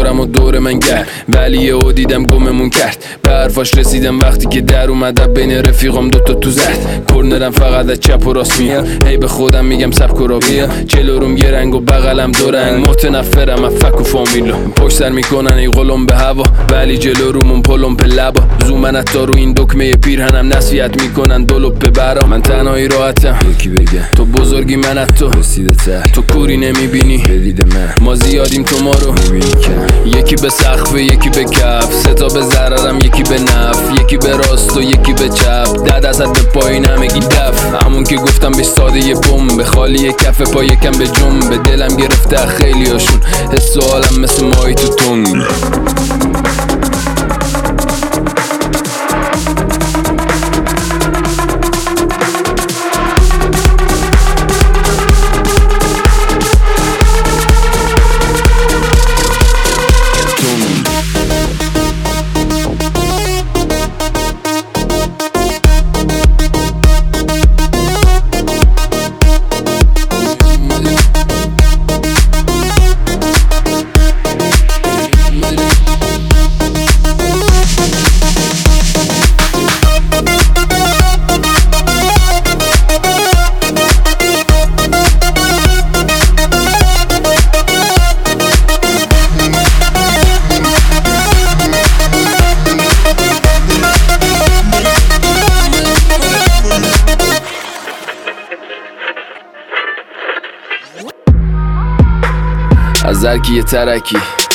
دارم و دور من گرد، ولی یهو دیدم گممون کرد. به حرفاش رسیدم وقتی که در اومد بین رفیقام دوتا تو زد. کرنرم فقط از چپ و راست میاد، هی به خودم میگم سبک و را بیا. جلوروم یه رنگ و بغلم دو رنگ، متنفرم از فک و فامیلو. پشت سر میکنن ای قلم به هوا، ولی جلورومون پلم به لبا. زومن حتی رو این دکمه پیرهنم نصیحت میکنن دولوب به برا. من تنهایی راحتم، یکی بگه تو بزرگی من تو رسیده ته. تو کوری نمیبینی بدید من، ما زیادیم تو ما رو میبینی که. یکی به سقف یکی به کف، سه تا به ضررم یکی به نف. یکی به راست و یکی به چپ، 10 به پایین همگی دف. همون که گفتم به ساده یه بم، به خالی یه کف پا یکم به جم. به دلم گرفته خیلی هاشون، حس و حالم مثل ماهی تو تنگ. از هرکی یه ترکی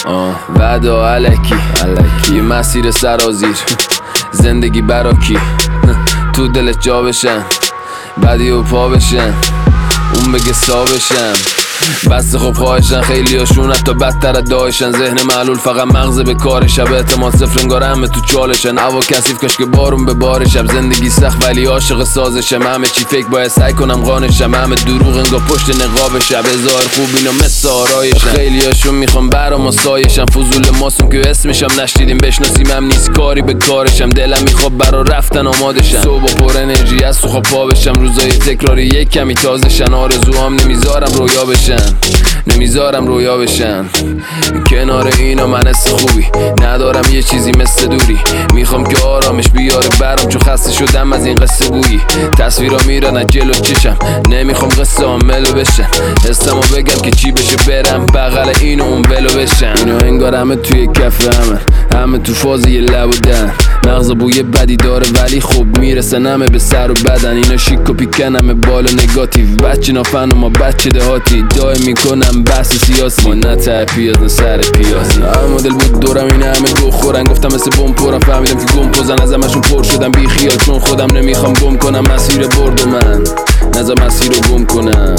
وعدا علکی یه مسیر سرازیر، زندگی براکی. تو دلت جا بشن بعدی و پا بشن، اون بگه سا بشن. بسته خب خواهشن خیلی هاشون حتی بدتر دایشن. ذهن معلول فقط مغز به کار شب، اعتماد صفر انگار همه تو چالشن. هوا کثیف کاش که بارون به بار شب. زندگی سخت ولی عاشق سازشم، همه چی فیک باید سعی کنم قانشم. همه دروغ انگار پشت نقاب شب، هزار خوب اینا مثل آرایشن. خیلی هاشون میخوام برام سایشم، فضول ماسون که اسمشم نشدیدیم بشناسیم هم نیست کاری به کارشم. دلم میخواد برا رفتن آمادشم، صبح پر انرژی از تو خواب پا بشم. روزای تکراری یک کمی تازهشن، آرزوام نمیذارم رویا بشن، نمیذارم رویا بشن. کنار اینا من حس خوبی ندارم، یه چیزی مثل دوری. میخوام که آرامش بیاره برام، چون خسته شدم از این قصه گویی. تصویرا میرن از جلو چشم، نمیخوام قصه عاملو بشن. حسمو بگم که چی بشه برم بغل اینو اون ولو بشن. اینا انگار همه توی کف همه تو فاز یه لب و دن. مغز بوی بدی داره ولی خوب میرسن همه به سر و بدن. اینا شیک و پیکن همه بالا نگاتیو، بچه نافن و ما بچه دهاتی. دای میکنم بحث سیاسی، ما نه ته پیاز نه سر پیازی. همه مدل بود دورم این همه گو خورن، گفتم مثل بم پرم. فهمیدم که گم پوزن از همشون پر شدم بی خیال، چون خودم نمیخوام گم کنم مسیر برد و من نزا مسیر رو گم کنم،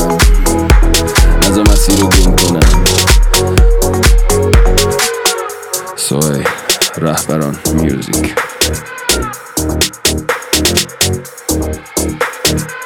نزا مسیر رو گم کنم. سوی رهبران میوزیک.